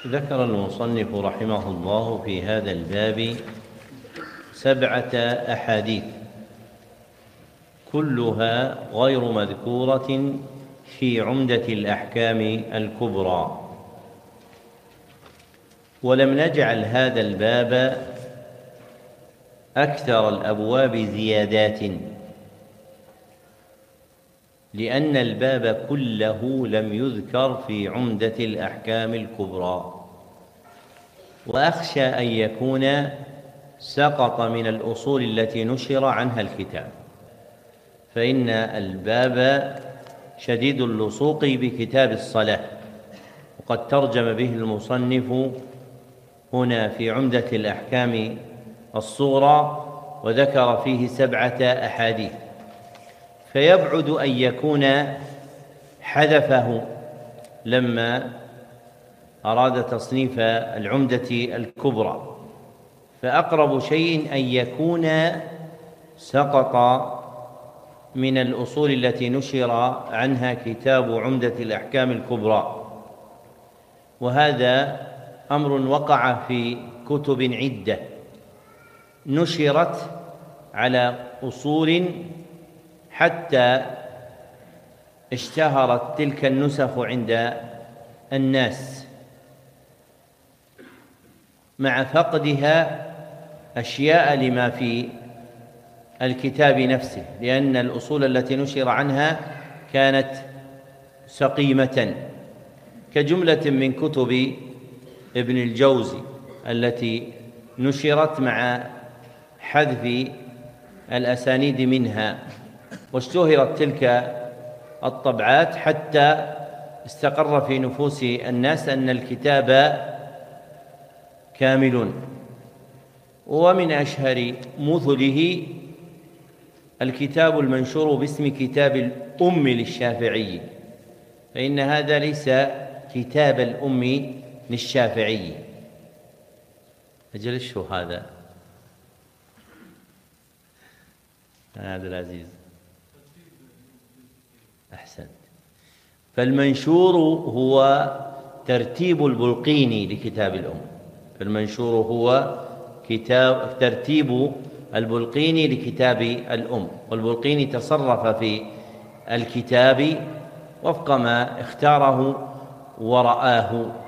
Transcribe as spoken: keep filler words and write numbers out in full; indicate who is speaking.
Speaker 1: ذكر المصنف رحمه الله في هذا الباب سبعة أحاديث كلها غير مذكورة في عمدة الأحكام الكبرى، ولم نجعل هذا الباب أكثر الأبواب زيادات، لأن الباب كله لم يذكر في عمدة الأحكام الكبرى، وأخشى أن يكون سقط من الأصول التي نشر عنها الكتاب، فإن الباب شديد اللصوق بكتاب الصلاة، وقد ترجم به المصنف هنا في عمدة الأحكام الصغرى وذكر فيه سبعة أحاديث، فيبعد أن يكون حذفه لما أراد تصنيف العمدة الكبرى، فأقرب شيء أن يكون سقط من الأصول التي نشر عنها كتاب عمدة الأحكام الكبرى، وهذا أمر وقع في كتب عدة نشرت على أصول حتى اشتهرت تلك النسخ عند الناس، مع فقدها أشياء لما في الكتاب نفسه، لأن الأصول التي نشر عنها كانت سقيمة، كجملة من كتب ابن الجوزي التي نشرت مع حذف الأسانيد منها، واشتهرت تلك الطبعات حتى استقر في نفوس الناس أن الكتاب كامل. ومن أشهر مثله الكتاب المنشور باسم كتاب الأم للشافعي، فإن هذا ليس كتاب الأم للشافعي. أجل شو هذا عبد العزيز؟ أحسنت. فالمنشور هو ترتيب البلقيني لكتاب الأم، فالمنشور هو كتاب ترتيب البلقيني لكتاب الأم، والبلقيني تصرف في الكتاب وفق ما اختاره ورآه،